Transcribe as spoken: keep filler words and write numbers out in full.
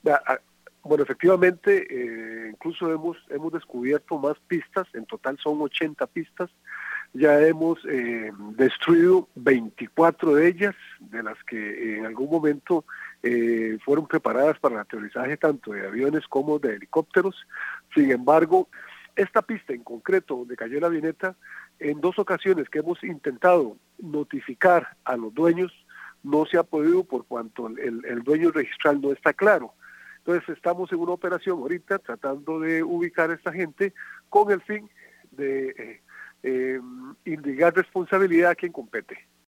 A- a- Bueno, efectivamente, eh, incluso hemos, hemos descubierto más pistas, en total son ochenta pistas, ya hemos eh, destruido veinticuatro de ellas, de las que en algún momento eh, fueron preparadas para el aterrizaje tanto de aviones como de helicópteros. Sin embargo, esta pista en concreto, donde cayó la avioneta, en dos ocasiones que hemos intentado notificar a los dueños, no se ha podido por cuanto el, el dueño registral no está claro. Entonces estamos en una operación ahorita tratando de ubicar a esta gente con el fin de eh, eh, indicar responsabilidad a quien compete.